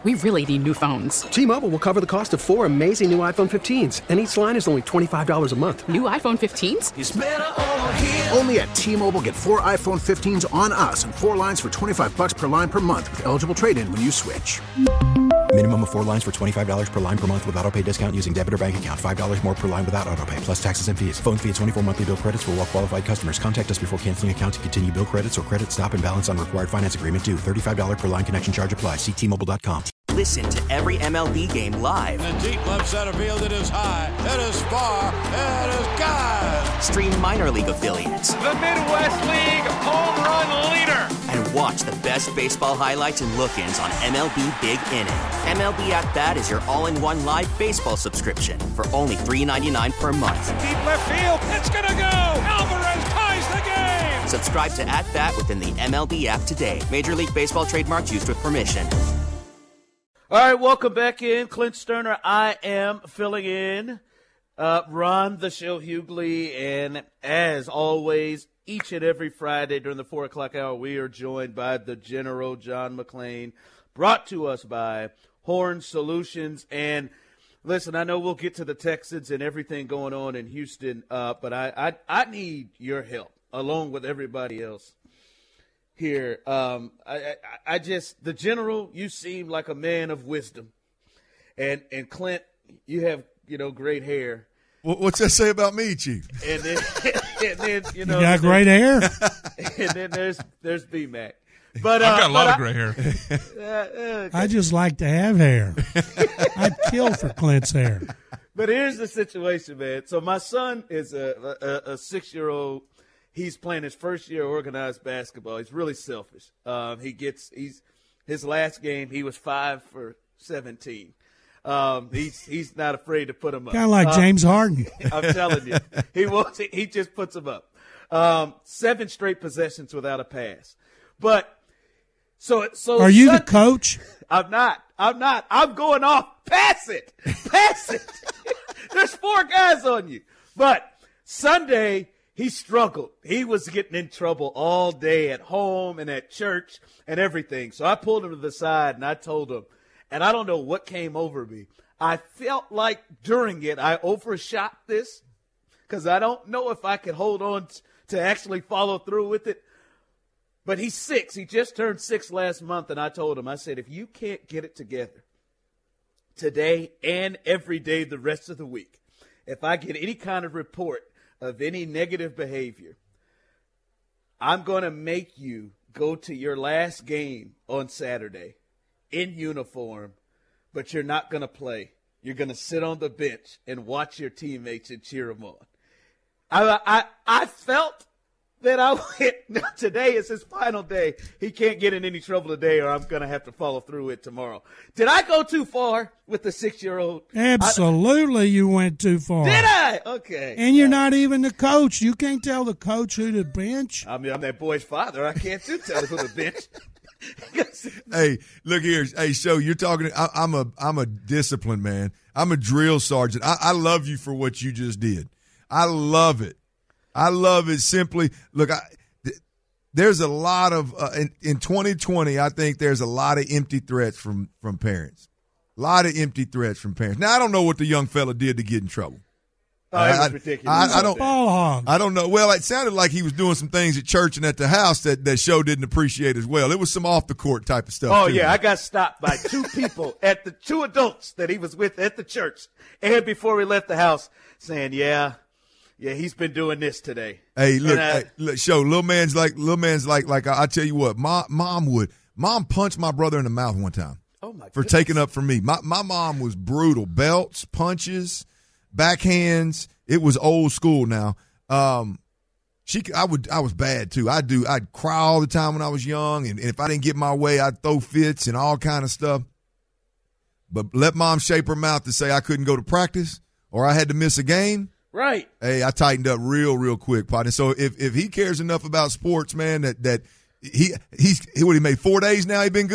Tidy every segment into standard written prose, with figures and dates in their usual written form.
We really need new phones. T-Mobile will cover the cost of 4 amazing new iPhone 15s, and each line is only $25 a month. New iPhone 15s? It's better over here. Only at T-Mobile, get 4 iPhone 15s on us and 4 lines for $25 per line per month with eligible trade-in when you switch. Minimum of 4 lines for $25 per line per month with autopay discount using debit or bank account. $5 more per line without autopay, plus taxes and fees. Phone fee at 24 monthly bill credits for well-qualified customers. Contact us before canceling account to continue bill credits or credit stop and balance on required finance agreement due. $35 per line connection charge applies. See T-Mobile.com. Listen to every MLB game live. In the deep left center field, it is high, it is far, it is gone. Stream minor league affiliates. The Midwest League home run leader. And watch the best baseball highlights and look-ins on MLB Big Inning. MLB At Bat is your all-in-one live baseball subscription for only $3.99 per month. Deep left field, it's gonna go. Alvarez ties the game. Subscribe to At Bat within the MLB app today. Major League Baseball trademarks used with permission. All right, welcome back in. Clint Sterner, I am filling in. Ron, the show, Hughley, and as always, each and every Friday during the 4 o'clock hour, we are joined by the General John McClain, brought to us by Horn Solutions. And listen, I know we'll get to the Texans and everything going on in Houston, but I need your help along with everybody else here. I just, the General, you seem like a man of wisdom, and Clint, you have, great hair. What's that say about me, Chief? And then you got great hair. And then there's B-Mac. But I've got a lot of gray hair. I just like to have hair. I'd kill for Clint's hair. But here's the situation, man. So my son is a 6-year-old. He's playing his first year of organized basketball. He's really selfish. His last game, he was 5 for 17. He's not afraid to put him up. Kind of like James Harden. I'm telling you, he just puts him up. 7 straight possessions without a pass. But so are you the coach? I'm not. I'm going off. Pass it. There's 4 guys on you. But Sunday, he struggled. He was getting in trouble all day at home and at church and everything. So I pulled him to the side and I told him, and I don't know what came over me. I felt like during it I overshot this because I don't know if I could hold on to actually follow through with it. But he's 6. He just turned 6 last month, and I told him, I said, if you can't get it together today and every day the rest of the week, if I get any kind of report of any negative behavior, I'm going to make you go to your last game on Saturday in uniform, but you're not going to play. You're going to sit on the bench and watch your teammates and cheer them on. I felt that today is his final day. He can't get in any trouble today, or I'm going to have to follow through it tomorrow. Did I go too far with the 6-year-old? Absolutely, you went too far. Did I? Okay. And you're not even the coach. You can't tell the coach who to bench. I mean, I'm that boy's father. I can't tell who to bench. Hey, look here. Hey, so you're talking. I'm a disciplined man. I'm a drill sergeant. I love you for what you just did. I love it. I love it simply. Look, there's a lot of in 2020. I think there's a lot of empty threats from parents. A lot of empty threats from parents. Now I don't know what the young fella did to get in trouble. Oh, it was ridiculous. I don't know. Well, it sounded like he was doing some things at church and at the house that show didn't appreciate as well. It was some off the court type of stuff. Oh, too. yeah. I got stopped by 2 people at the 2 adults that he was with at the church. And before we left the house saying, yeah, he's been doing this today. Hey, look, show little man's like I tell you what, mom punched my brother in the mouth one time. Oh my for taking up for me. My mom was brutal. Belts, punches, backhands. It was old school now. I was bad too. I'd cry all the time when I was young, and if I didn't get my way, I'd throw fits and all kind of stuff. But let mom shape her mouth to say I couldn't go to practice or I had to miss a game. Right. Hey, I tightened up real quick, partner. So if he cares enough about sports, man, that he made 4 days now, he been good.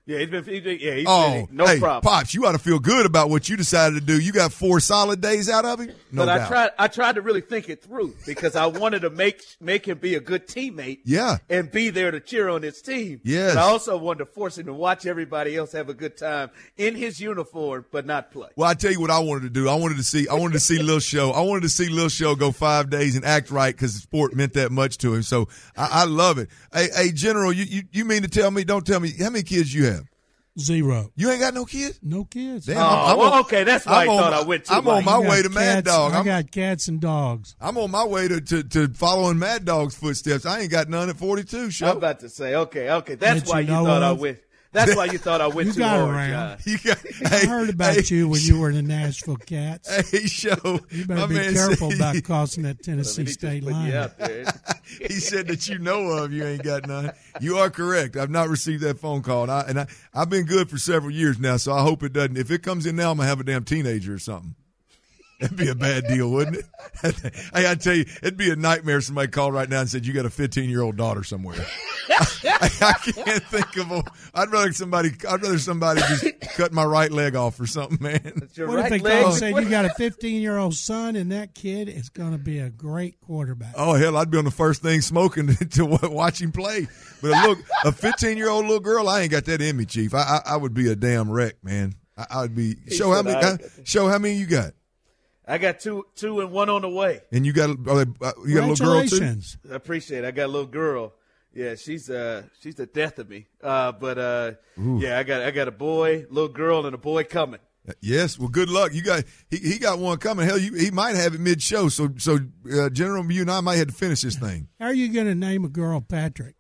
Yeah, he's been no hey, problem. Pops, you ought to feel good about what you decided to do. You got 4 solid days out of him? No doubt. But I tried to really think it through because I wanted to make him be a good teammate. Yeah. And be there to cheer on his team. Yes. But I also wanted to force him to watch everybody else have a good time in his uniform, but not play. Well, I tell you what I wanted to do. I wanted to see Lil Show. I wanted to see Lil Show go 5 days and act right because the sport meant that much to him. So I love it. Hey, General, you mean to tell me? Don't tell me how many kids you have. 0. You ain't got no kids? No kids. Damn, okay. That's why I thought I went too I'm on my way to Mad Dog. I got cats and dogs. I'm on my way to following Mad Dog's footsteps. I ain't got none at 42, Show. I'm about to say, okay. That's why you thought I went. That's why you thought I went too hard, around. John. I heard about you when you were in the Nashville Cats. Hey, Show. You better be careful about crossing that Tennessee state line. He said that you know of, you ain't got none. You are correct. I've not received that phone call. And I've been good for several years now, so I hope it doesn't. If it comes in now, I'm going to have a damn teenager or something. That'd be a bad deal, wouldn't it? Hey, I tell you, it'd be a nightmare if somebody called right now and said, you got a 15-year-old daughter somewhere. I can't think of I'd rather somebody just cut my right leg off or something, man. What if they call and say you got a 15-year-old son and that kid is going to be a great quarterback? Oh, hell, I'd be on the first thing smoking to watch him play. But a 15-year-old little girl, I ain't got that in me, Chief. I would be a damn wreck, man. I would be. Show how many you got? I got two and one on the way. And you got a little girl too? I appreciate it. I got a little girl. Yeah, she's the death of me. Yeah, I got a boy, little girl, and a boy coming. Yes, well, good luck. You got he got one coming. Hell, he might have it mid-show. So General, you and I might have to finish this thing. How are you going to name a girl Patrick?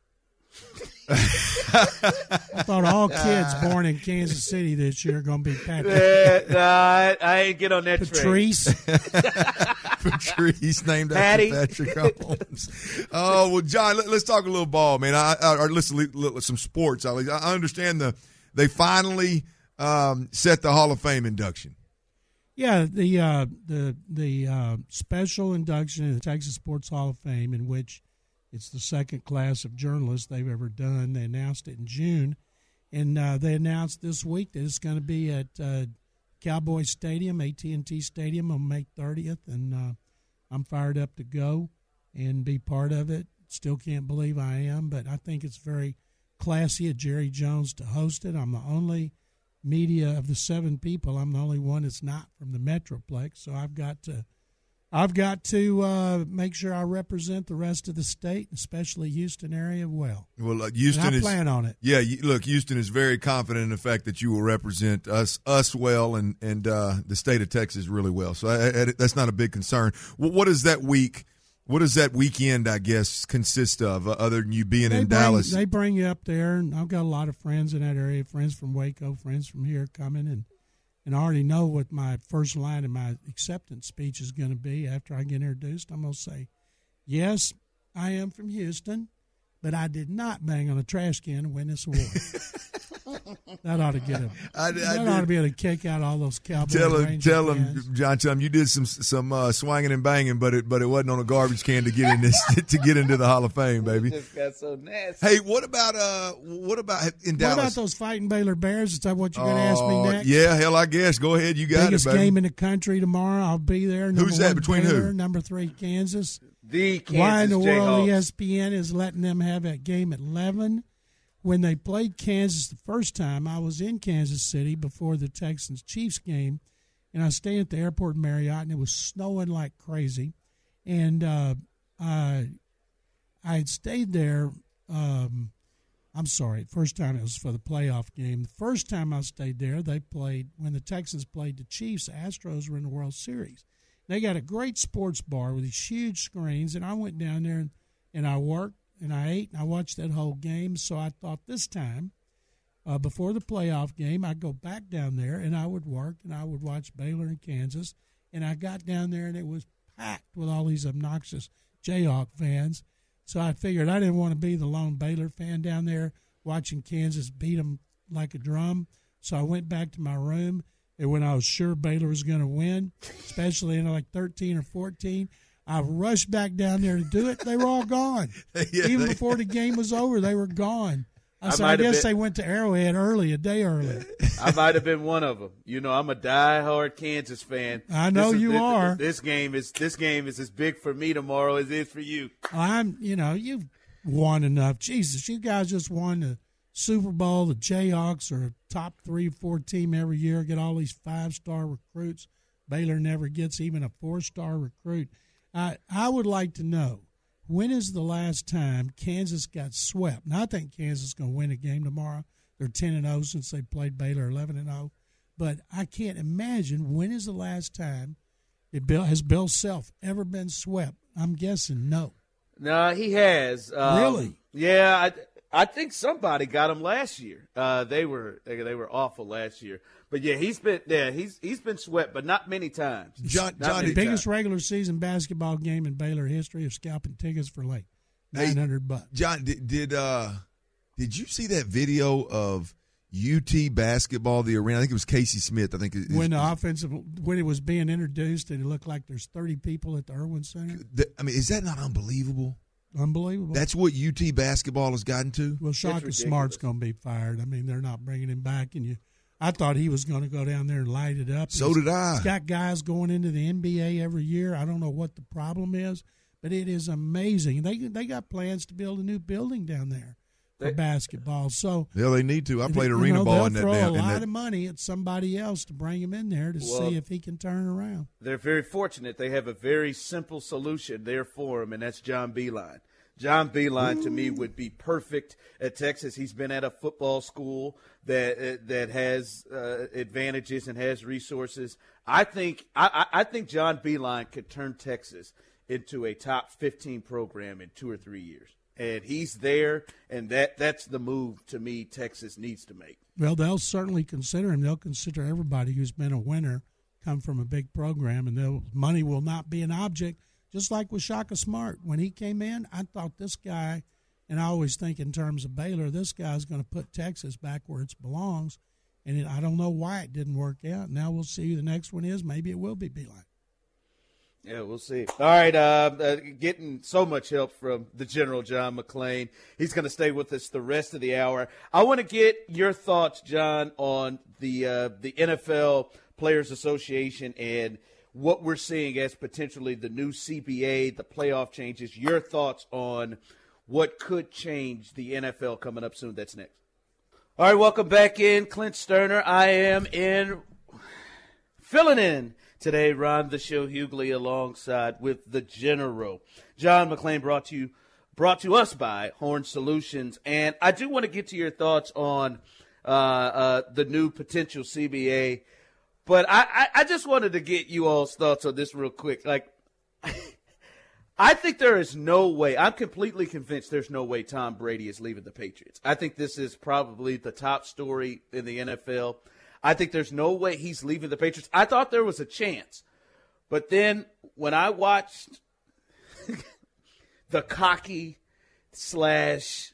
I thought all kids born in Kansas City this year are going to be Patrick. I ain't get on that Patrice. Patrice named after Patrick Holmes. Oh, well, John, let's talk a little ball, man. Or listen, some sports. I understand they finally set the Hall of Fame induction. Yeah, the special induction in the Texas Sports Hall of Fame, in which it's the second class of journalists they've ever done. They announced it in June, and they announced this week that it's going to be at Cowboys Stadium, AT&T Stadium, on May 30th, and I'm fired up to go and be part of it. Still can't believe I am, but I think it's very classy of Jerry Jones to host it. I'm the only media of the 7 people. I'm the only one that's not from the Metroplex, so I've got to make sure I represent the rest of the state, especially Houston area well. Well, Houston I plan on it. Yeah, look, Houston is very confident in the fact that you will represent us well and the state of Texas really well. So that's not a big concern. What is that week? What does that weekend, I guess, consist of, other than you being in Dallas? They bring you up there, and I've got a lot of friends in that area, friends from Waco, friends from here coming, and I already know what my first line in my acceptance speech is going to be after I get introduced. I'm going to say, yes, I am from Houston, but I did not bang on a trash can to win this award. That ought to get him. Ought to be able to kick out all those Cowboys. Tell him, John. Tell him you did some swinging and banging, but it wasn't on a garbage can to get in this to get into the Hall of Fame, baby. It just got so nasty. Hey, what about in Dallas? What about those fighting Baylor Bears? Is that what you're going to ask me next? Yeah, hell, I guess. Go ahead, you got Biggest it, baby. game in the country tomorrow. I'll be there. Who's that? Between Baylor, who? Number 3 Kansas. The Kansas Why in the world Jayhawks. ESPN is letting them have that game at 11? When they played Kansas the first time, I was in Kansas City before the Texans-Chiefs game, and I was staying at the airport Marriott, and it was snowing like crazy. And I had stayed there. I'm sorry, first time it was for the playoff game. The first time I stayed there, they played when the Texans played the Chiefs. The Astros were in the World Series. They got a great sports bar with these huge screens, and I went down there and I worked. And I ate, and I watched that whole game. So I thought this time, before the playoff game, I'd go back down there, and I would work, and I would watch Baylor and Kansas. And I got down there, and it was packed with all these obnoxious Jayhawk fans. So I figured I didn't want to be the lone Baylor fan down there watching Kansas beat them like a drum. So I went back to my room, and when I was sure Baylor was going to win, especially in like 13 or 14, I rushed back down there to do it. They were all gone. Even before the game was over, they were gone. I guess they went to Arrowhead a day early. I might have been one of them. You know, I'm a diehard Kansas fan. I know you are. This game is as big for me tomorrow as it is for you. You've won enough. Jesus, you guys just won the Super Bowl. The Jayhawks are a top 3 or 4 team every year. Get all these 5-star recruits. Baylor never gets even a 4-star recruit. I would like to know, when is the last time Kansas got swept? Now, I think Kansas is going to win a game tomorrow. They're 10-0 since they played Baylor 11-0. But I can't imagine, when is the last time has Bill Self ever been swept? I'm guessing no. No, he has. Really? Yeah, I think somebody got him last year. They were awful last year. But yeah, he's been swept, but not many times. John, the biggest regular season basketball game in Baylor history of scalping tickets for like $900. John, did you see that video of UT basketball, the arena? I think it was Casey Smith. I think when it was being introduced, and it looked like there's 30 people at the Irwin Center. Is that not unbelievable? Unbelievable. That's what UT basketball has gotten to. Well, Shaka Smart's going to be fired. I mean, they're not bringing him back, and I thought he was going to go down there and light it up. So did I. He's got guys going into the NBA every year. I don't know what the problem is, but it is amazing. They got plans to build a new building down there for basketball. So they need to. I played arena ball in that. They'll throw a lot of money at somebody else to bring him in there to see if he can turn around. They're very fortunate. They have a very simple solution there for him, and that's John Beilein. John Beilein, to me, would be perfect at Texas. He's been at a football school that has advantages and has resources. I think John Beilein could turn Texas into a top 15 program in 2 or 3 years. And he's there, and that's the move, to me, Texas needs to make. Well, they'll certainly consider him. They'll consider everybody who's been a winner come from a big program, and money will not be an object. Just like with Shaka Smart. When he came in, I thought this guy, and I always think in terms of Baylor, this guy's going to put Texas back where it belongs. And I don't know why it didn't work out. Now we'll see who the next one is. Maybe it will be Beilein. Yeah, we'll see. All right, getting so much help from the General John McClain. He's going to stay with us the rest of the hour. I want to get your thoughts, John, on the NFL Players Association and what we're seeing as potentially the new CBA, the playoff changes, your thoughts on what could change the NFL coming up soon. That's next. All right, welcome back in. Clint Sterner. I am filling in today, Ron the Show Hughley alongside with the General. John McClain brought to us by Horn Solutions. And I do want to get to your thoughts on the new potential CBA. But I just wanted to get you all's thoughts on this real quick. Like, I think there is no way. I'm completely convinced there's no way Tom Brady is leaving the Patriots. I think this is probably the top story in the NFL. I think there's no way he's leaving the Patriots. I thought there was a chance. But then when I watched the cocky / just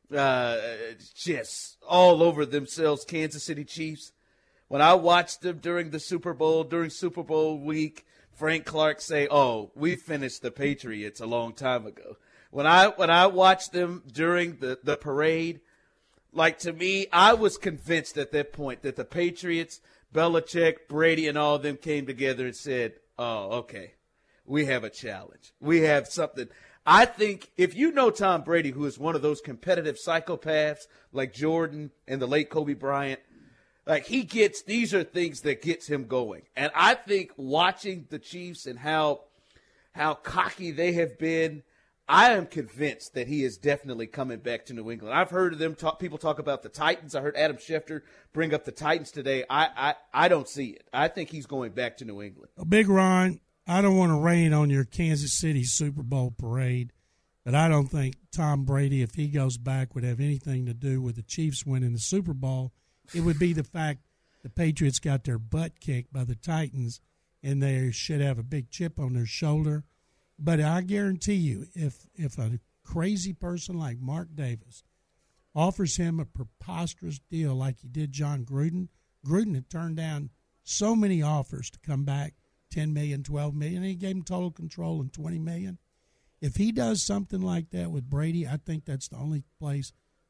all over themselves Kansas City Chiefs, when I watched them during the Super Bowl, during Super Bowl week, Frank Clark say, "Oh, we finished the Patriots a long time ago." When I watched them during the parade, like, to me, I was convinced at that point that the Patriots, Belichick, Brady, and all of them came together and said, "Oh, okay, we have a challenge. We have something." I think if you know Tom Brady, who is one of those competitive psychopaths like Jordan and the late Kobe Bryant, like, these are things that gets him going. And I think watching the Chiefs and how cocky they have been, I am convinced that he is definitely coming back to New England. I've heard of them people talk about the Titans. I heard Adam Schefter bring up the Titans today. I don't see it. I think he's going back to New England. Big Ron, I don't want to rain on your Kansas City Super Bowl parade, but I don't think Tom Brady, if he goes back, would have anything to do with the Chiefs winning the Super Bowl. It would be the fact the Patriots got their butt kicked by the Titans, and they should have a big chip on their shoulder. But I guarantee you, if a crazy person like Mark Davis offers him a preposterous deal like he did John Gruden had turned down so many offers to come back, $10 million, $12 million, and he gave him total control and $20 million. If he does something like that with Brady, I think that's the only place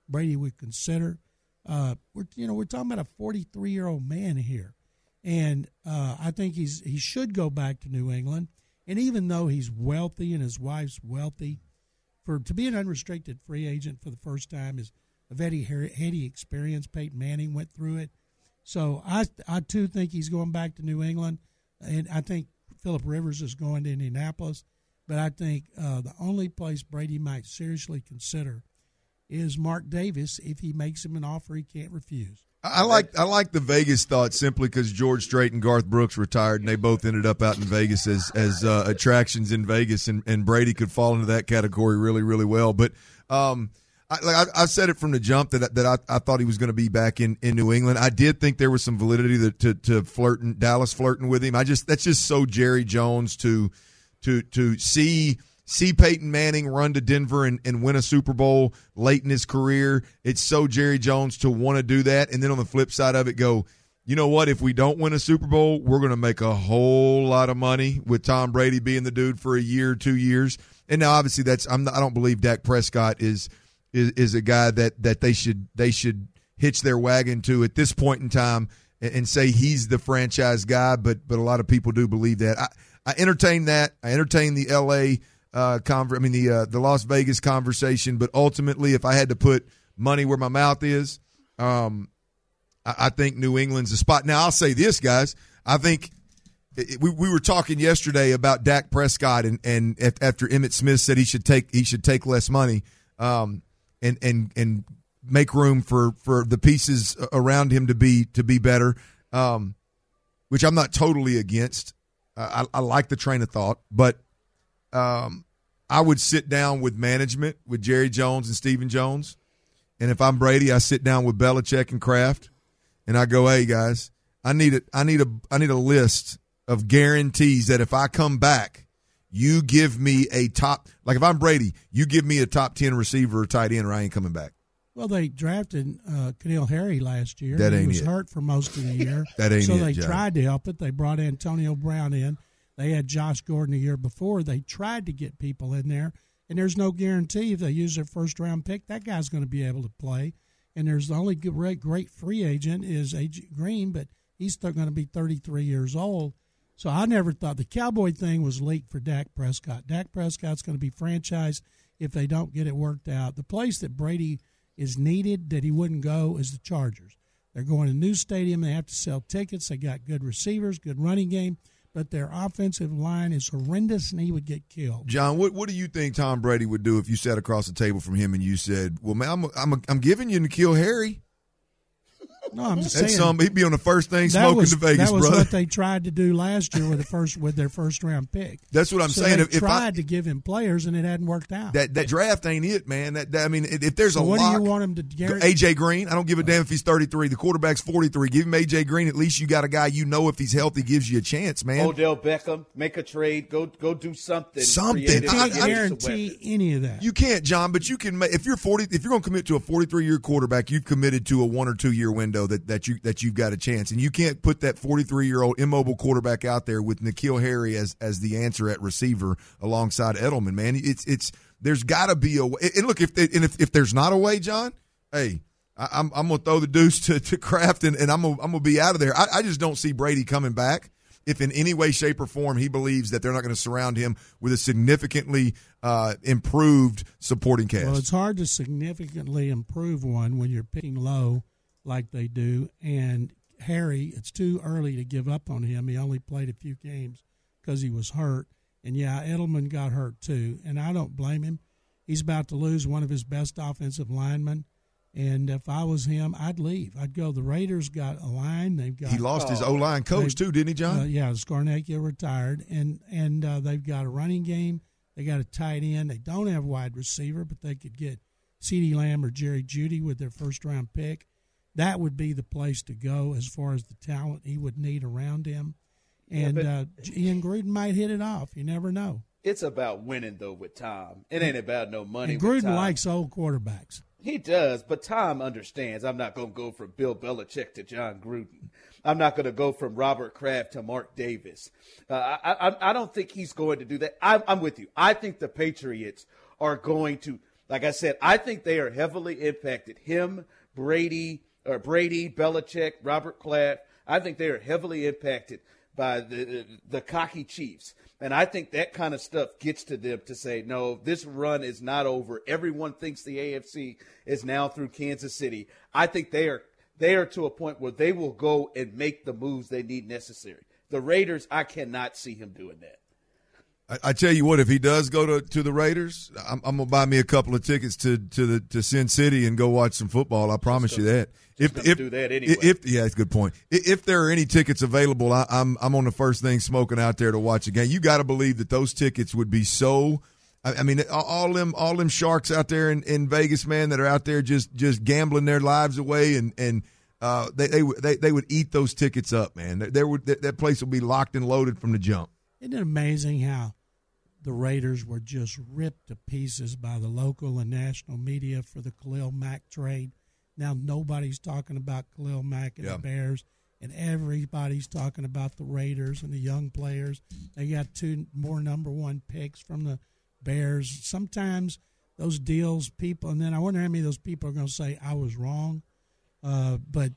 Brady would consider. We're talking about a 43-year-old man here, and I think he should go back to New England. And even though he's wealthy and his wife's wealthy, to be an unrestricted free agent for the first time is a very heady experience. Peyton Manning went through it. So I too think he's going back to New England, and I think Phillip Rivers is going to Indianapolis. But I think the only place Brady might seriously consider is Mark Davis if he makes him an offer he can't refuse. I like the Vegas thought simply because George Strait and Garth Brooks retired, and they both ended up out in Vegas as attractions in Vegas, and Brady could fall into that category really, really well. But I said it from the jump that I thought he was going to be back in New England. I did think there was some validity to Dallas flirting with him. That's just so Jerry Jones to see Peyton Manning run to Denver and win a Super Bowl late in his career. It's so Jerry Jones to want to do that. And then on the flip side of it, go, you know what? If we don't win a Super Bowl, we're going to make a whole lot of money with Tom Brady being the dude for a year, 2 years. And now, obviously, I don't believe Dak Prescott is a guy that they should hitch their wagon to at this point in time and say he's the franchise guy. But a lot of people do believe that. I entertain that. I entertain the L.A. The Las Vegas conversation, but ultimately, if I had to put money where my mouth is, I think New England's the spot. Now, I'll say this, guys. I think we were talking yesterday about Dak Prescott, and after Emmitt Smith said he should take less money, and make room for the pieces around him to be better, which I'm not totally against. I like the train of thought, but I would sit down with management, with Jerry Jones and Stephen Jones, and if I'm Brady, I sit down with Belichick and Kraft, and I go, "Hey guys, I need a list of guarantees that if I come back, you give me a top, like if I'm Brady, you give me a top 10 receiver or tight end, or I ain't coming back." Well, they drafted N'Keal Harry last year. That ain't he was it. hurt for most of the year. That ain't so it, they John. tried to help it. They brought Antonio Brown in. They had Josh Gordon the year before. They tried to get people in there, and there's no guarantee if they use their first-round pick, that guy's going to be able to play. And there's the only great free agent is A.J. Green, but he's still going to be 33 years old. So I never thought the Cowboy thing was leaked for Dak Prescott. Dak Prescott's going to be franchised if they don't get it worked out. The place that Brady is needed that he wouldn't go is the Chargers. They're going to a new stadium. They have to sell tickets. They got good receivers, good running game, but their offensive line is horrendous, and he would get killed. John, what do you think Tom Brady would do if you sat across the table from him and you said, "Well, man, I'm giving you N'Keal Harry"? No, I'm just saying. He'd be on the first thing smoking to Vegas, That was brother. what they tried to do last year with their first round pick. That's what I'm saying. They tried to give him players, and it hadn't worked out. That draft ain't it, man. If there's a what lock, do you want him to guarantee? A.J. Green. I don't give a damn if he's 33. The quarterback's 43. Give him A.J. Green. At least you got a guy if he's healthy gives you a chance, man. Odell Beckham, make a trade. Go do something. You can't guarantee any of that. You can't, John, but you can. If you're 40, if you're going to commit to a 43-year quarterback, you've committed to a 1 or 2 year window that you've got a chance, and you can't put that 43-year-old immobile quarterback out there with N'Keal Harry as the answer at receiver alongside Edelman. Man, it's there's got to be a way. And look, if there's not a way, John, hey, I'm gonna throw the deuce to Kraft, and I'm gonna be out of there. I just don't see Brady coming back if in any way, shape, or form he believes that they're not going to surround him with a significantly improved supporting cast. Well, it's hard to significantly improve one when you're picking low like they do, and Harry, it's too early to give up on him. He only played a few games because he was hurt. And, yeah, Edelman got hurt too, and I don't blame him. He's about to lose one of his best offensive linemen, and if I was him, I'd leave. I'd go. The Raiders got a line. He lost his O-line coach too, didn't he, John? Yeah, Scarnecchia retired, and they've got a running game. They got a tight end. They don't have wide receiver, but they could get CeeDee Lamb or Jerry Jeudy with their first-round pick. That would be the place to go as far as the talent he would need around him. And Ian Gruden might hit it off. You never know. It's about winning, though, with Tom. It ain't about no money. And Gruden likes old quarterbacks. He does, but Tom understands. I'm not going to go from Bill Belichick to John Gruden. I'm not going to go from Robert Kraft to Mark Davis. I don't think he's going to do that. I'm with you. I think the Patriots are going to Like I said, I think they are heavily impacted. Him, Brady, Belichick, Robert Kraft. I think they are heavily impacted by the cocky Chiefs. And I think that kind of stuff gets to them to say, no, this run is not over. Everyone thinks the AFC is now through Kansas City. I think they are to a point where they will go and make the moves they need necessary. The Raiders, I cannot see him doing that. I tell you what, if he does go to the Raiders, I'm gonna buy me a couple of tickets to Sin City and go watch some football. I promise you that. If do that anyway. Yeah, that's a good point. If there are any tickets available, I'm on the first thing smoking out there to watch a game. You got to believe that those tickets would be so. I mean, all them sharks out there in Vegas, man, that are out there just gambling their lives away, and they would eat those tickets up, man. That place will be locked and loaded from the jump. Isn't it amazing how the Raiders were just ripped to pieces by the local and national media for the Khalil Mack trade? Now nobody's talking about Khalil Mack and the Bears, and everybody's talking about the Raiders and the young players. They got 2 more number 1 picks from the Bears. Sometimes those deals, people, and then I wonder how many of those people are going to say I was wrong. But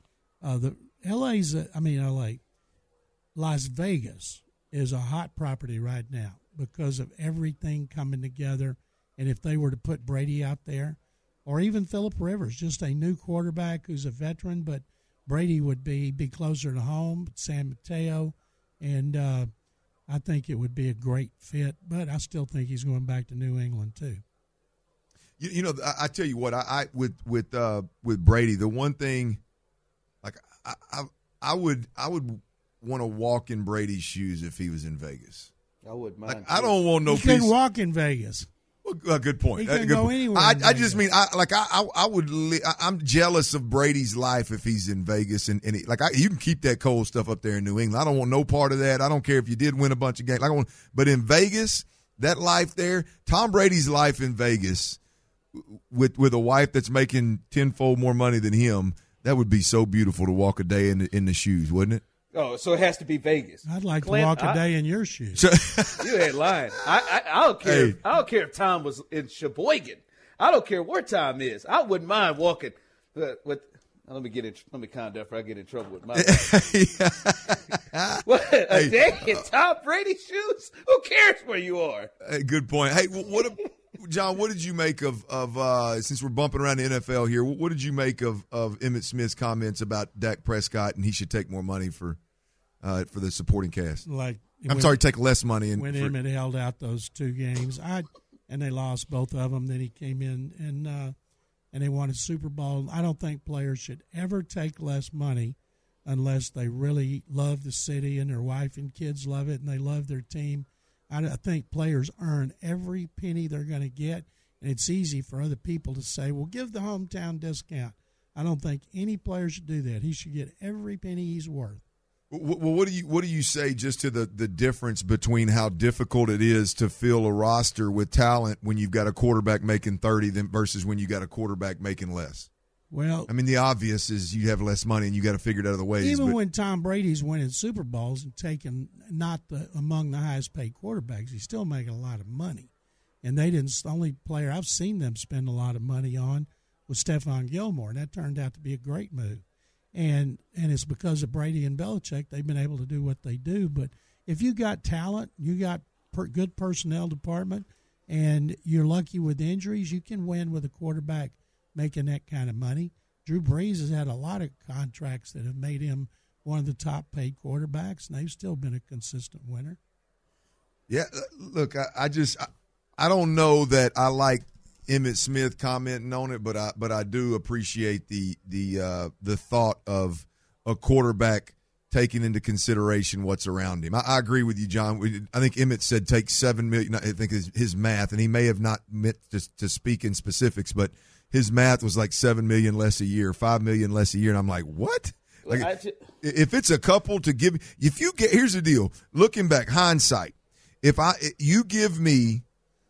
Las Vegas is a hot property right now because of everything coming together. And if they were to put Brady out there, or even Phillip Rivers, just a new quarterback who's a veteran, but Brady would be closer to home, San Mateo, and I think it would be a great fit. But I still think he's going back to New England too. You know, I tell you what, I with Brady, the one thing, like I would want to walk in Brady's shoes if he was in Vegas. I wouldn't mind. Like, I don't want no. He couldn't walk in Vegas. Well, good point. He couldn't go anywhere. I just mean, I would. I'm jealous of Brady's life if he's in Vegas, and you can keep that cold stuff up there in New England. I don't want no part of that. I don't care if you did win a bunch of games. But in Vegas, that life there, Tom Brady's life in Vegas, with a wife that's making tenfold more money than him, that would be so beautiful to walk a day in the shoes, wouldn't it? Oh, so it has to be Vegas. I'd like to walk a day in your shoes. You ain't lying. I don't care. Hey. I don't care if Tom was in Sheboygan. I don't care where Tom is. I wouldn't mind walking with. Let me calm down before I get in trouble with my What, a day in Tom Brady's shoes? Who cares where you are? Hey, good point. Hey, John, what did you make of since we're bumping around the NFL here, what did you make of Emmitt Smith's comments about Dak Prescott and he should take more money for the supporting cast? Take less money. When Emmitt held out those 2 games, and they lost both of them, then he came in and they won a Super Bowl. I don't think players should ever take less money unless they really love the city and their wife and kids love it and they love their team. I think players earn every penny they're going to get, and it's easy for other people to say, well, give the hometown discount. I don't think any player should do that. He should get every penny he's worth. Well, what do you say just to the difference between how difficult it is to fill a roster with talent when you've got a quarterback making 30 versus when you got a quarterback making less? Well, I mean, the obvious is you have less money and you got to figure it out of the ways. Even when Tom Brady's winning Super Bowls and taking among the highest paid quarterbacks, he's still making a lot of money. And the only player I've seen them spend a lot of money on was Stephon Gilmore, and that turned out to be a great move. And it's because of Brady and Belichick they've been able to do what they do. But if you got talent, you got good personnel department, and you're lucky with injuries, you can win with a quarterback making that kind of money. Drew Brees has had a lot of contracts that have made him one of the top-paid quarterbacks, and they've still been a consistent winner. Yeah, look, I don't know that I like Emmitt Smith commenting on it, but I do appreciate the thought of a quarterback taking into consideration what's around him. I agree with you, John. I think Emmitt said take $7 million. I think his math, and he may have not meant to speak in specifics, but his math was like $7 million less a year, $5 million less a year, and I'm like, what? Like, if it's a couple to give, here's the deal. Looking back, hindsight, if you give me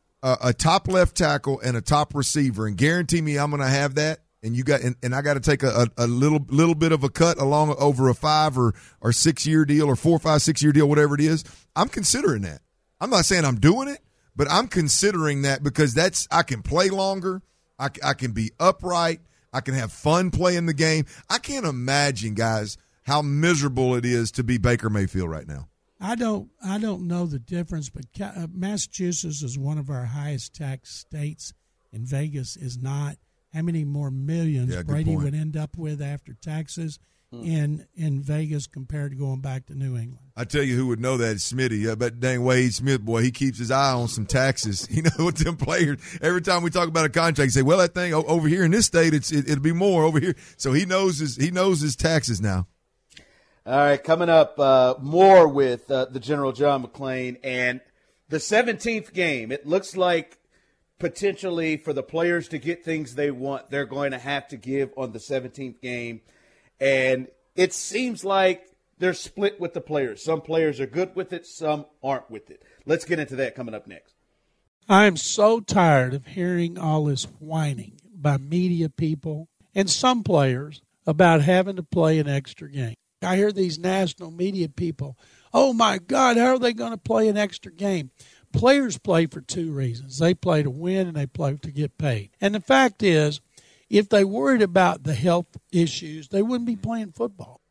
a top left tackle and a top receiver and guarantee me I'm going to have that, and I got to take a little bit of a cut over a 5 or 6 year deal or 4, 5, 6 year deal, whatever it is, I'm considering that. I'm not saying I'm doing it, but I'm considering that because I can play longer. I can be upright. I can have fun playing the game. I can't imagine, guys, how miserable it is to be Baker Mayfield right now. I don't know the difference, but Massachusetts is one of our highest tax states, and Vegas is not. How many more millions Brady would end up with after taxes in Vegas compared to going back to New England? I tell you who would know that is Smitty. But dang, Wade Smith, boy, he keeps his eye on some taxes. You know, with them players, every time we talk about a contract, he say, well, that thing over here in this state, it'll be more over here. So he knows his taxes now. All right, coming up, more with the General John McClain and the 17th game. It looks like potentially for the players to get things they want, they're going to have to give on the 17th game. And it seems like they're split with the players. Some players are good with it, some aren't with it. Let's get into that coming up next. I am so tired of hearing all this whining by media people and some players about having to play an extra game. I hear these national media people, oh, my God, how are they going to play an extra game? Players play for two reasons. They play to win and they play to get paid. And the fact is, if they worried about the health issues, they wouldn't be playing football.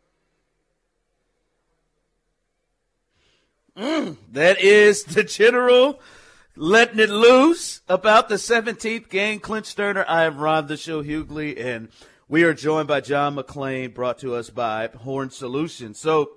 That is the General letting it loose about the 17th game. Clint Sterner, I am Ron the Show Hughley, and we are joined by John McClain, brought to us by Horn Solutions. So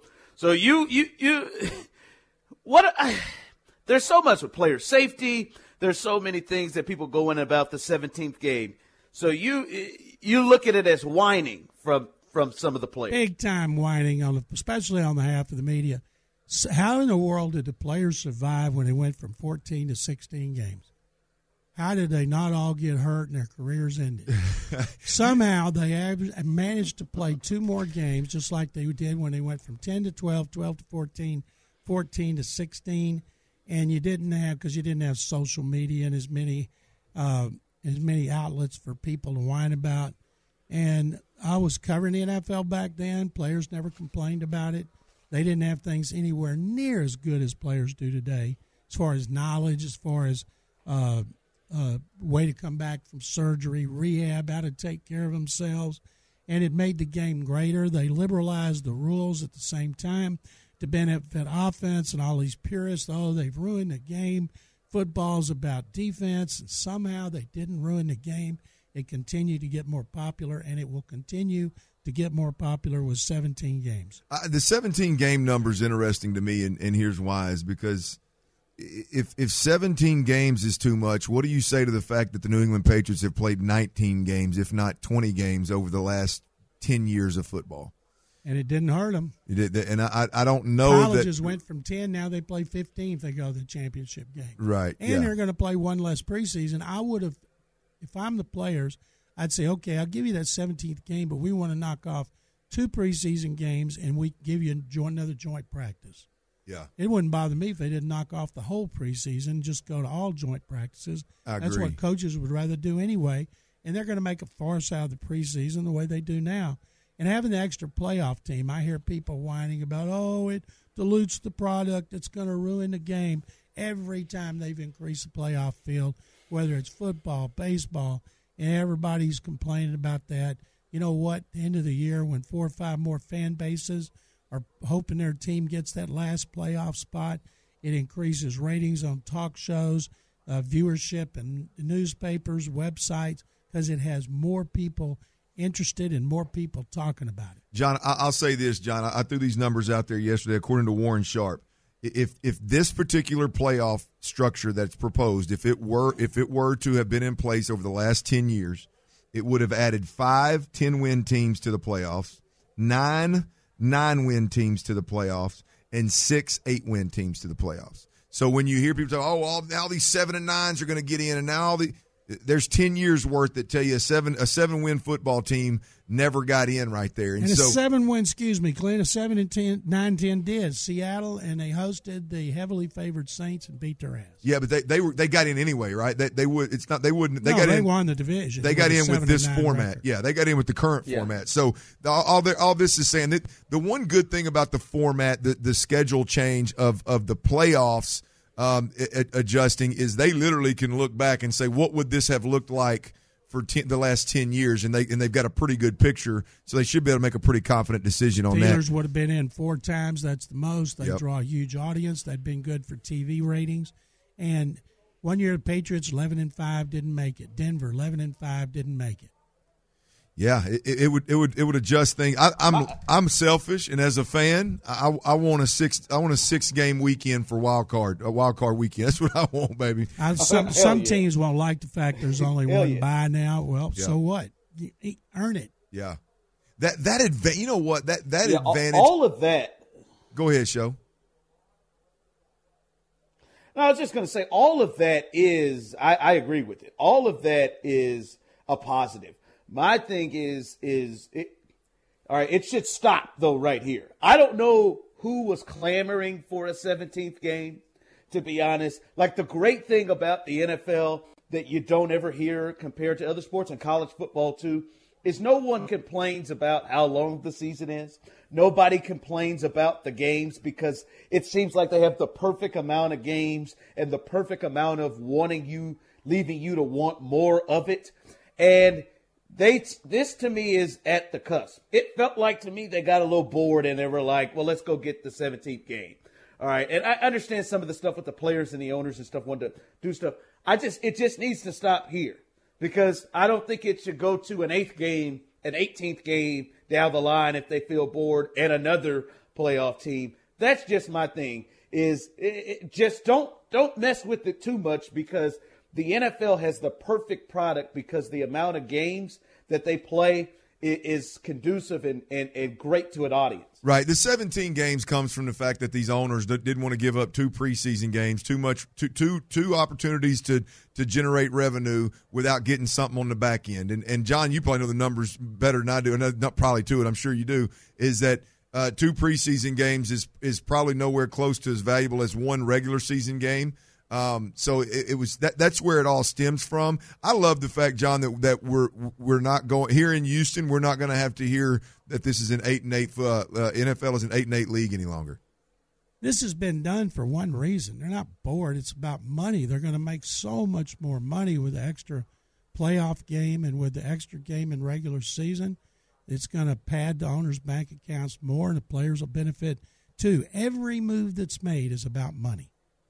there's so much with player safety. There's so many things that people go in about the 17th game. So you look at it as whining from some of the players. Big time whining, especially on behalf of the media. So how in the world did the players survive when they went from 14 to 16 games? How did they not all get hurt and their careers ended? Somehow they managed to play two more games, just like they did when they went from 10 to 12, 12 to 14, 14 to 16. And you didn't have social media and as many outlets for people to whine about. And I was covering the NFL back then. Players never complained about it. They didn't have things anywhere near as good as players do today, as far as knowledge, as far as way to come back from surgery, rehab, how to take care of themselves. And it made the game greater. They liberalized the rules at the same time to benefit offense, and all these purists, they've ruined the game. Football's about defense, and somehow they didn't ruin the game. It continued to get more popular, and it will continue to get more popular with 17 games. The 17-game number is interesting to me, and here's why, is because if 17 games is too much, what do you say to the fact that the New England Patriots have played 19 games, if not 20 games, over the last 10 years of football? And it didn't hurt them. It did, and I don't know. Colleges went from 10, now they play 15 if they go to the championship game. Right. And they're going to play one less preseason. I would have, if I'm the players, I'd say, okay, I'll give you that 17th game, but we want to knock off 2 preseason games and we give you another joint practice. Yeah. It wouldn't bother me if they didn't knock off the whole preseason, just go to all joint practices. I agree. That's what coaches would rather do anyway, and they're going to make a farce out of the preseason the way they do now. And having the extra playoff team, I hear people whining about, it dilutes the product, it's going to ruin the game. Every time they've increased the playoff field, whether it's football, baseball, and everybody's complaining about that. You know what? At the end of the year, when 4 or 5 more fan bases are hoping their team gets that last playoff spot, it increases ratings on talk shows, viewership in newspapers, websites, because it has more people interested and more people talking about it. John, I'll say this, John. I threw these numbers out there yesterday according to Warren Sharp. If this particular playoff structure that's proposed, if it were to have been in place over the last 10 years, it would have added 5 10-win teams to the playoffs, 9 9-win teams to the playoffs, and 6 8-win teams to the playoffs. So when you hear people talk, now these 7 and 9s are going to get in, and now there's 10 years worth that tell you a 7-win football team never got in right there. And so, a 7-win, Clint, a 9-10 did. Seattle, and they hosted the heavily favored Saints and beat their ass. Yeah, but they got in anyway, right? They wouldn't. They won the division. They got in with this format. Record. Yeah, they got in with the current format. So all this is saying that the one good thing about the format, the schedule change of the playoffs adjusting, is they literally can look back and say, what would this have looked like for the last 10 years, and they've got a pretty good picture, so they should be able to make a pretty confident decision on that. Steelers would have been in 4 times. That's the most. They draw a huge audience. They've been good for TV ratings. And one year the Patriots 11-5 didn't make it. Denver 11-5 didn't make it. Yeah, it would adjust things. I'm selfish, and as a fan, I want a 6 game weekend for a wild card weekend. That's what I want, baby. Some teams won't like the fact there's only one bye now. Well, so what? You earn it. Yeah, that you know what that advantage. All of that. Go ahead, Show. No, I was just going to say all of that is. I agree with it. All of that is a positive. My thing is all right, it should stop, though, right here. I don't know who was clamoring for a 17th game, to be honest. Like, the great thing about the NFL that you don't ever hear compared to other sports and college football, too, is no one complains about how long the season is. Nobody complains about the games because it seems like they have the perfect amount of games and the perfect amount of leaving you to want more of it. And this to me is at the cusp. It felt like to me they got a little bored and they were like, well, let's go get the 17th game. All right. And I understand some of the stuff with the players and the owners and stuff wanting to do stuff. It just needs to stop here because I don't think it should go to an 18th game down the line if they feel bored and another playoff team. That's just my thing is just don't mess with it too much because the NFL has the perfect product because the amount of games that they play is conducive and great to an audience. Right. The 17 games comes from the fact that these owners didn't want to give up 2 preseason games, two opportunities to generate revenue without getting something on the back end. And John, you probably know the numbers better than I do, and not probably too, and I'm sure you do, is that 2 preseason games is probably nowhere close to as valuable as 1 regular season game. So it was that's where it all stems from. I love the fact, John, that we're not going here in Houston. We're not going to have to hear that this is an 8-8 NFL is an 8-8 league any longer. This has been done for one reason. They're not bored. It's about money. They're going to make so much more money with the extra playoff game and with the extra game in regular season. It's going to pad the owners' bank accounts more, and the players will benefit too. Every move that's made is about money.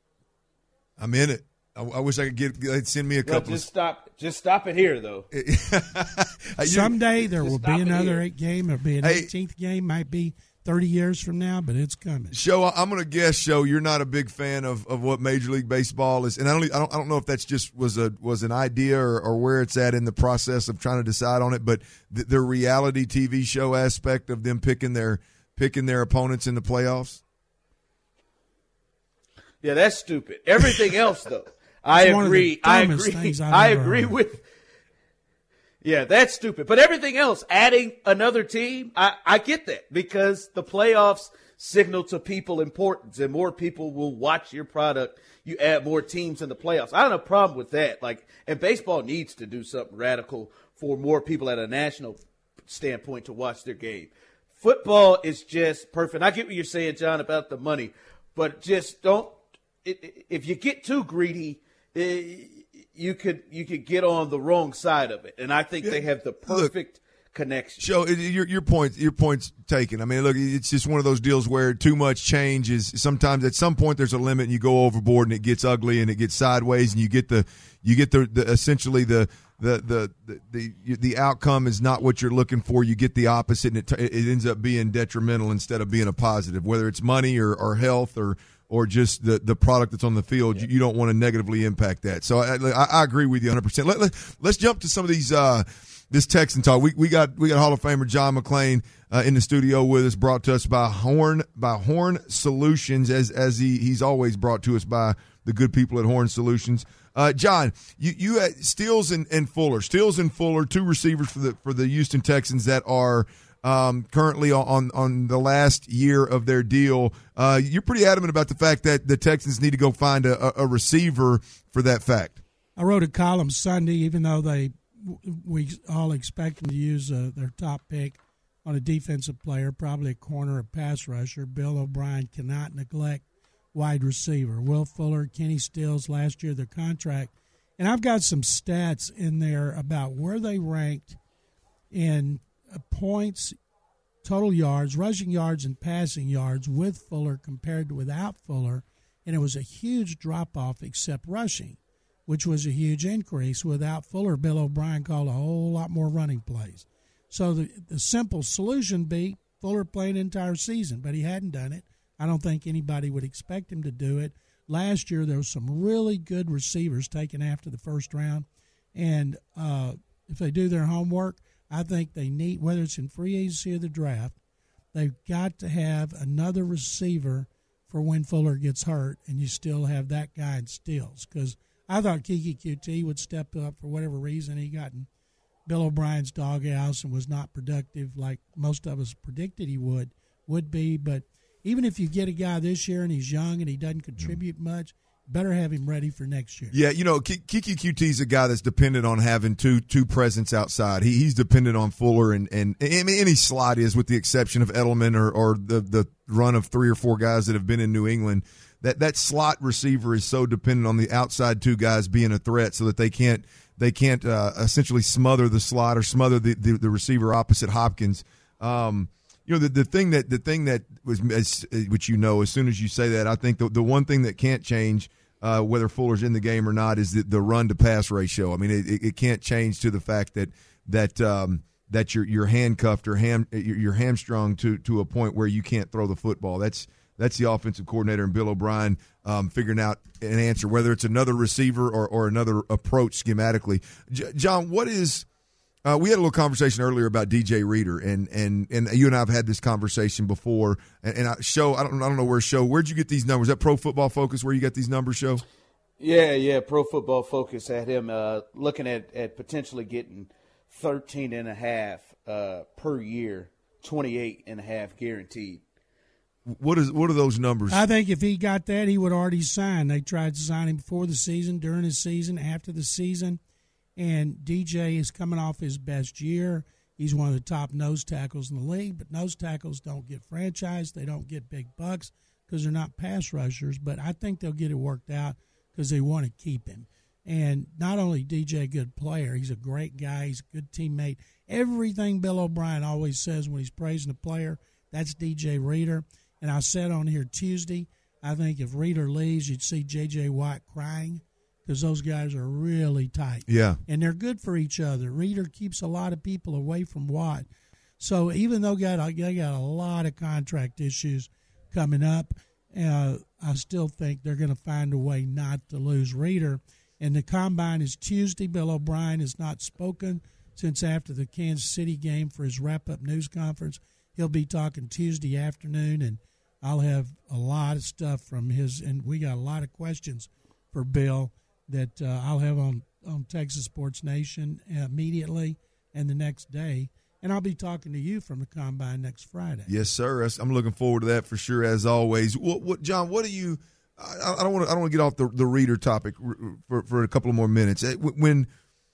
I'm in it. I wish I could they'd send me a couple. Just stop it here, though. Someday there will be another 8 game. There'll be an 18th game. Might be 30 years from now, but it's coming. Show, I'm going to guess, Show, you're not a big fan of what Major League Baseball is, and I don't know if that's just was an idea or where it's at in the process of trying to decide on it. But the reality TV show aspect of them picking their opponents in the playoffs. Yeah, that's stupid. Everything else, though, I agree with. Yeah, that's stupid. But everything else, adding another team, I get that because the playoffs signal to people importance and more people will watch your product. You add more teams in the playoffs. I don't have a problem with that. And baseball needs to do something radical for more people at a national standpoint to watch their game. Football is just perfect. I get what you're saying, John, about the money, but just don't. If you get too greedy, you could get on the wrong side of it, and I think they have the perfect connection. So your point's taken. I mean, look, it's just one of those deals where too much change is sometimes at some point there's a limit, and you go overboard, and it gets ugly, and it gets sideways, and you get the essentially the outcome is not what you're looking for. You get the opposite, and it ends up being detrimental instead of being a positive, whether it's money or health or just the product that's on the field. Yeah. You don't want to negatively impact that. So I agree with you 100%. Let's jump to some of these this Texan talk. We got Hall of Famer John McClain in the studio with us, brought to us by Horn Solutions, as he's always brought to us by the good people at Horn Solutions. John, you had Stills and Fuller, 2 receivers for the Houston Texans that are currently on the last year of their deal. You're pretty adamant about the fact that the Texans need to go find a receiver for that fact. I wrote a column Sunday, even though we all expect them to use their top pick on a defensive player, probably a corner or pass rusher. Bill O'Brien cannot neglect wide receiver. Will Fuller, Kenny Stills, last year their contract And I've got some stats in there about where they ranked in points, total yards, rushing yards, and passing yards with Fuller compared to without Fuller. And it was a huge drop-off except rushing, which was a huge increase. Without Fuller, Bill O'Brien called a whole lot more running plays. So the simple solution be Fuller played an entire season, but he hadn't done it. I don't think anybody would expect him to do it. Last year, there were some really good receivers taken after the first round. And if they do their homework, I think they need, whether it's in free agency or the draft, they've got to have another receiver for when Fuller gets hurt, and you still have that guy in Stills. Because I thought Keke Coutee would step up for whatever reason. He got in Bill O'Brien's doghouse and was not productive like most of us predicted he would be. But even if you get a guy this year and he's young and he doesn't contribute much, better have him ready for next year. Yeah, Keke Coutee is a guy that's dependent on having two presence outside. He's dependent on Fuller and any slot is, with the exception of Edelman or the run of 3 or 4 guys that have been in New England. That slot receiver is so dependent on the outside 2 guys being a threat, so that they can't essentially smother the slot or smother the receiver opposite Hopkins. The thing that was, which as soon as you say that, I think the one thing that can't change, whether Fuller's in the game or not, is the run to pass ratio. I mean, it can't change to the fact that you're handcuffed or you're hamstrung to a point where you can't throw the football. That's the offensive coordinator and Bill O'Brien figuring out an answer, whether it's another receiver or another approach schematically. John, what is we had a little conversation earlier about DJ Reader, and you and I have had this conversation before. And I don't know where'd you get these numbers? Is that Pro Football Focus where you got these numbers, Show? Yeah, Pro Football Focus had him looking at potentially getting 13.5 per year, 28.5 guaranteed. What are those numbers? I think if he got that, he would already sign. They tried to sign him before the season, during the season, after the season. And DJ is coming off his best year. He's one of the top nose tackles in the league, but nose tackles don't get franchised. They don't get big bucks because they're not pass rushers. But I think they'll get it worked out because they want to keep him. And not only DJ a good player, he's a great guy. He's a good teammate. Everything Bill O'Brien always says when he's praising a player, that's DJ Reader. And I said on here Tuesday, I think if Reader leaves, you'd see J.J. Watt crying because those guys are really tight. Yeah. And they're good for each other. Reader keeps a lot of people away from Watt. So even though they got a lot of contract issues coming up, I still think they're going to find a way not to lose Reader. And the Combine is Tuesday. Bill O'Brien has not spoken since after the Kansas City game for his wrap-up news conference. He'll be talking Tuesday afternoon, and I'll have a lot of stuff from his, and we got a lot of questions for Bill that I'll have on Texas Sports Nation immediately and the next day. And I'll be talking to you from the Combine next Friday. Yes, sir. I'm looking forward to that for sure, as always. John, what do you – I don't want to get off the Reader topic for a couple of more minutes. When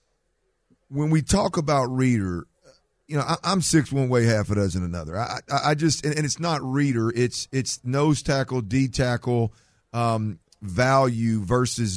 we talk about Reader – I'm 6 one way, half a dozen another. I just, and it's not Reader, it's nose tackle, D tackle, value versus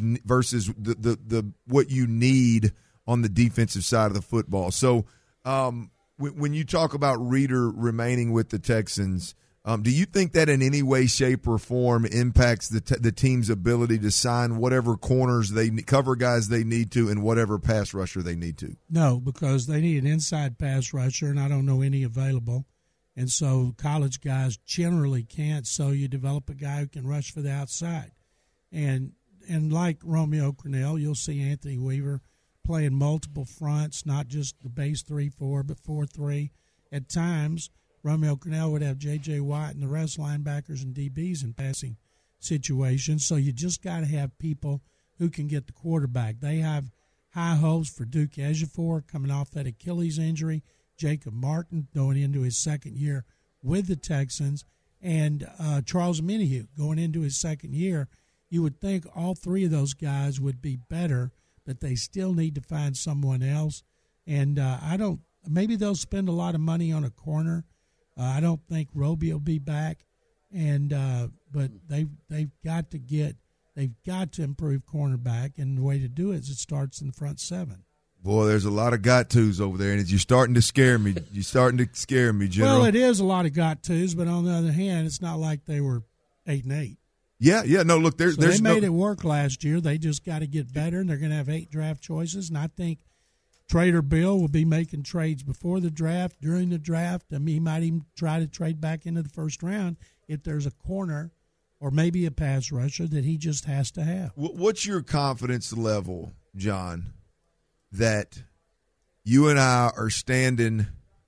the what you need on the defensive side of the football. So when you talk about Reader remaining with the Texans, do you think that in any way, shape, or form impacts the team's ability to sign whatever corners cover guys they need to and whatever pass rusher they need to? No, because they need an inside pass rusher, and I don't know any available. And so college guys generally can't, so you develop a guy who can rush for the outside. And like Romeo Crennel, you'll see Anthony Weaver playing multiple fronts, not just the base 3-4, but 4-3 at times. Romeo Crennel would have J.J. Watt and the rest linebackers and DBs in passing situations. So you just got to have people who can get the quarterback. They have high hopes for Duke Ejiofor coming off that Achilles injury, Jacob Martin going into his second year with the Texans, and Charles Omenihu going into his second year. You would think all 3 of those guys would be better, but they still need to find someone else. And maybe they'll spend a lot of money on a corner. I don't think Roby will be back, but they've got to get They've got to improve cornerback, and the way to do it is it starts in the front seven. Boy, there's a lot of got-tos over there, and you're starting to scare me. You're starting to scare me, General. Well, it is a lot of got-tos, but on the other hand, it's not like they were 8-8. Yeah. No, look, they made it work last year. They just got to get better, and they're going to have 8 draft choices, and I think Trader Bill will be making trades before the draft, during the draft. I mean, he might even try to trade back into the first round if there's a corner or maybe a pass rusher that he just has to have. What's your confidence level, John, that you and I are standing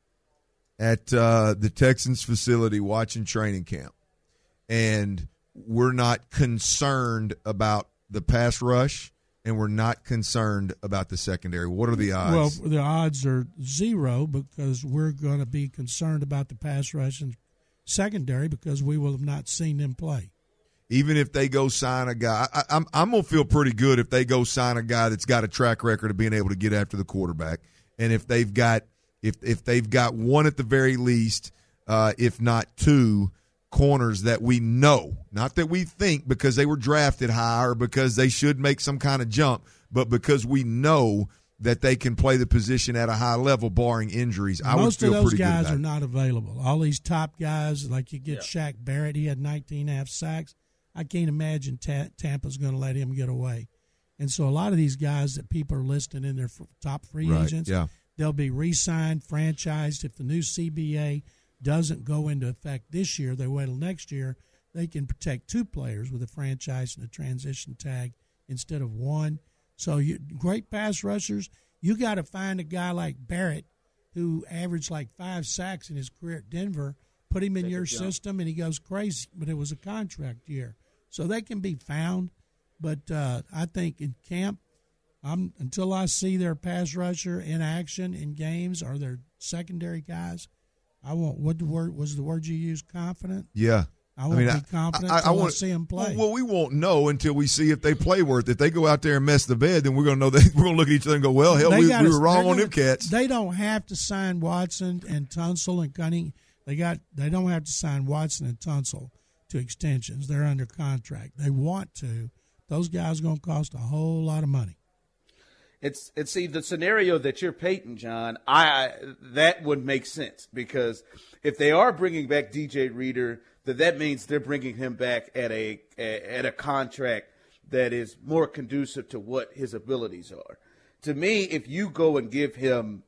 at the Texans facility watching training camp, and we're not concerned about the pass rush, and we're not concerned about the secondary? What are the odds? Well, the odds are 0 because we're going to be concerned about the pass rush and secondary because we will have not seen them play. Even if they go sign a guy, I'm going to feel pretty good if they go sign a guy that's got a track record of being able to get after the quarterback. And if they've got one at the very least, if not 2 corners that we know, not that we think because they were drafted high or because they should make some kind of jump, but because we know that they can play the position at a high level, barring injuries. I would feel pretty good about it. Most of those guys are not available. All these top guys, like you get Shaq Barrett, he had 19.5 sacks. I can't imagine Tampa's going to let him get away. And so a lot of these guys that people are listing in their top free agents, they'll be re-signed, franchised. If the new CBA doesn't go into effect this year, they wait till next year, they can protect 2 players with a franchise and a transition tag instead of 1. So great pass rushers. You got to find a guy like Barrett who averaged like 5 sacks in his career at Denver, put him in your system, and he goes crazy. But it was a contract year. So they can be found. But I think in camp, until I see their pass rusher in action in games or their secondary guys, I won't. What the word was the word you used? Confident? Yeah. I won't be confident until I see them play. Well, we won't know until we see if they play worth. If they go out there and mess the bed, then we're going to know that we're going to look at each other and go, well, hell, we were wrong on them cats. They don't have to sign Watson and Tunsil and Cunning. They don't have to sign Watson and Tunsil to extensions. They're under contract. They want to. Those guys are going to cost a whole lot of money. It's see the scenario that you're painting, John. That would make sense because if they are bringing back DJ Reader, that means they're bringing him back at a contract that is more conducive to what his abilities are. To me, if you go and give him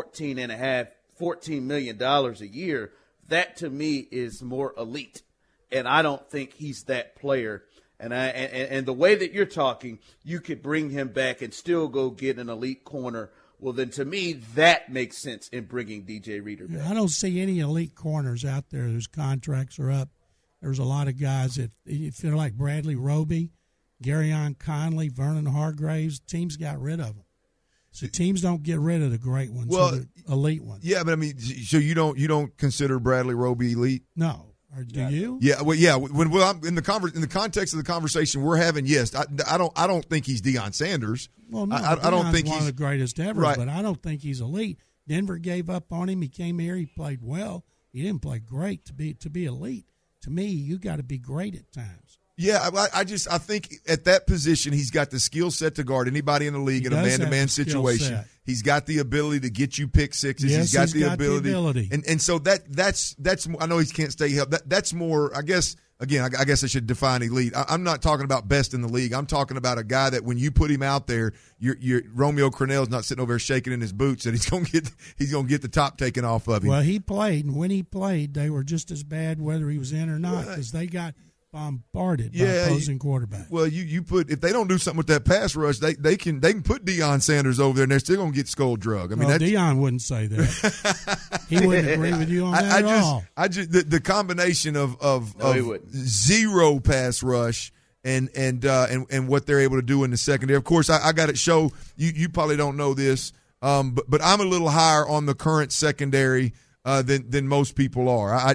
$14 million a year, that to me is more elite. And I don't think he's that player. And the way that you're talking, you could bring him back and still go get an elite corner. Well, then to me, that makes sense in bringing DJ Reader back. I don't see any elite corners out there whose contracts are up. There's a lot of guys that you feel like Bradley Roby, Garyon Conley, Vernon Hargraves. Teams got rid of them. So teams don't get rid of the great ones, the elite ones. Yeah, but I mean, so you don't consider Bradley Roby elite? No. Or do you? Yeah, well, yeah. When I'm in the context of the conversation we're having, yes, I don't think he's Deion Sanders. Well, no, I don't think he's one of the greatest ever, right. But I don't think he's elite. Denver gave up on him. He came here. He played well. He didn't play great to be elite. To me, you got to be great at times. Yeah, I think at that position he's got the skill set to guard anybody in the league in a man-to-man situation. He's got the ability to get you pick sixes. Yes, he's got the ability. And so that's I know he can't stay healthy. That's more, I guess. Again, I guess I should define elite. I'm not talking about best in the league. I'm talking about a guy that when you put him out there, your Romeo Crennel's not sitting over there shaking in his boots and he's gonna get the top taken off of him. Well, he played, and when he played, they were just as bad whether he was in or not because they got bombarded by opposing quarterbacks. Well, you put if they don't do something with that pass rush, they can put Deion Sanders over there and they're still gonna get skull drug. I mean, Deion wouldn't say that. He wouldn't agree with you on that at all. The combination of zero pass rush and what they're able to do in the secondary. Of course, I got to show you probably don't know this, but I'm a little higher on the current secondary than most people are.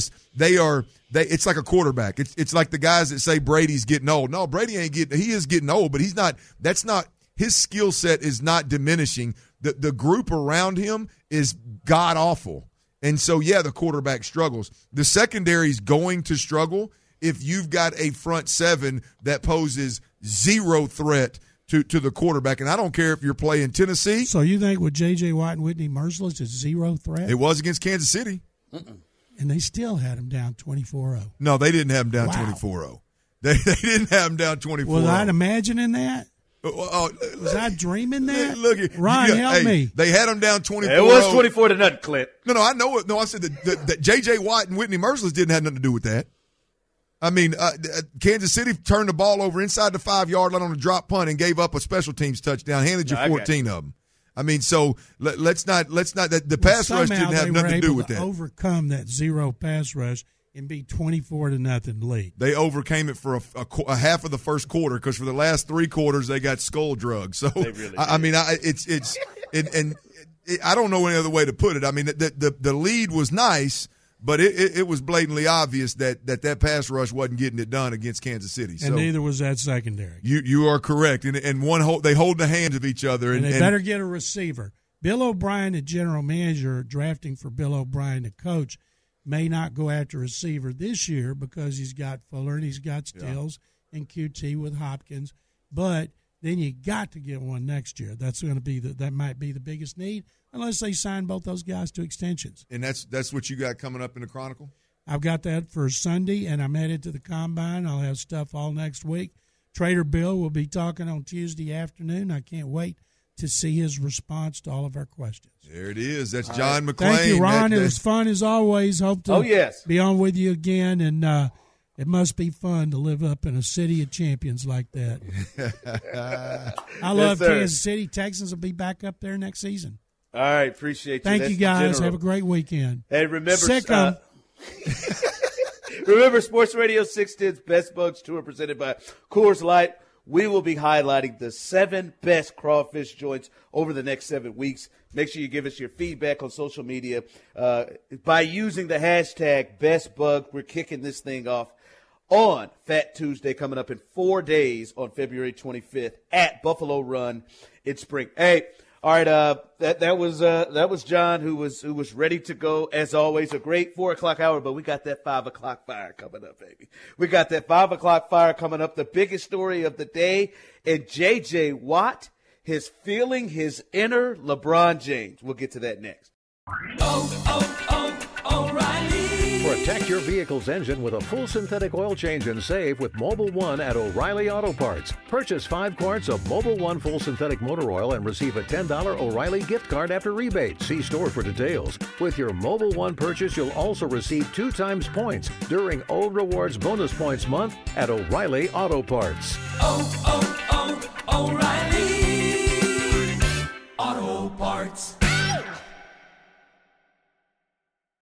It's like a quarterback. It's like the guys that say Brady's getting old. No, Brady ain't getting. He is getting old, but he's not. That's not his skill set is not diminishing. The group around him is god awful, and so the quarterback struggles. The secondary is going to struggle. if you've got a front seven that poses zero threat to the quarterback. And I don't care if you're playing Tennessee. So you think with J.J. Watt and Whitney Merciless is zero threat? It was against Kansas City. And they still had him down 24-0. No, they didn't have him down 24-0. They didn't have him down 24-0. Was I imagining that? Was I dreaming that? Look, Ron, help me. They had him down 24-0. It was 24-0, Clint. No, I know it. No, I said that J.J. Watt and Whitney Merciless didn't have nothing to do with that. I mean, Kansas City turned the ball over inside the 5-yard line on a drop punt and gave up a special teams touchdown, handed you 14 of them. I mean, so let's not the pass rush didn't have nothing to do with that. Overcome that zero pass rush and be 24-0 lead. They overcame it for a half of the first quarter because for the last 3 quarters they got skull drugged. So really I mean, I don't know any other way to put it. I mean, the lead was nice, but it was blatantly obvious that pass rush wasn't getting it done against Kansas City. And neither was that secondary. You are correct. And they hold the hands of each other. And they better get a receiver. Bill O'Brien, the general manager, drafting for Bill O'Brien, the coach, may not go after receiver this year because he's got Fuller and he's got Stills and QT with Hopkins. But then you got to get one next year. That's going to be that might be the biggest need. Unless they sign both those guys to extensions. And that's what you got coming up in the Chronicle? I've got that for Sunday, and I'm headed to the Combine. I'll have stuff all next week. Trader Bill will be talking on Tuesday afternoon. I can't wait to see his response to all of our questions. There it is. That's John McClain. Thank you, Ron. It was fun as always. Hope to be on with you again, and it must be fun to live up in a city of champions like that. I love Kansas City. Texans will be back up there next season. All right, appreciate you. Thank you, guys. Have a great weekend. Hey, remember, remember Sports Radio 610's Best Bugs Tour presented by Coors Light. We will be highlighting the 7 best crawfish joints over the next 7 weeks. Make sure you give us your feedback on social media by using the hashtag BestBug. We're kicking this thing off on Fat Tuesday coming up in 4 days on February 25th at Buffalo Run in Spring. Hey. All right, that was John who was ready to go as always. A great 4 o'clock hour, but we got that 5 o'clock fire coming up, baby. We got that 5 o'clock fire coming up. The biggest story of the day, and J.J. Watt is feeling his inner LeBron James. We'll get to that next. O'Reilly. Protect your vehicle's engine with a full synthetic oil change and save with Mobil 1 at O'Reilly Auto Parts. Purchase 5 quarts of Mobil 1 full synthetic motor oil and receive a $10 O'Reilly gift card after rebate. See store for details. With your Mobil 1 purchase, you'll also receive 2 times points during Old Rewards Bonus Points Month at O'Reilly Auto Parts. O'Reilly.